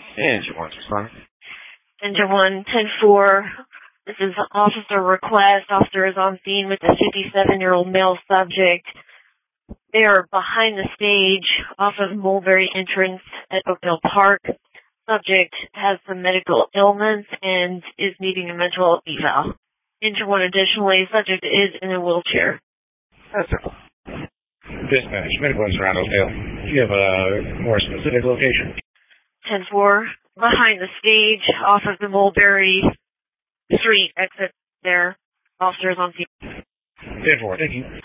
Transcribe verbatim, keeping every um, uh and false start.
Engine one, respond. Engine one, ten four. This is officer request. Officer is on scene with a fifty-seven-year-old male subject. They are behind the stage off of Mulberry entrance at Oakdale Park. Subject has some medical ailments and is needing a mental eval. Engine one, additionally, subject is in a wheelchair. That's it. Dispatch, medical one's around Oakdale. Do you have a more specific location? ten four, behind the stage off of the Mulberry Street exit there. Officers on scene. ten four, thank you.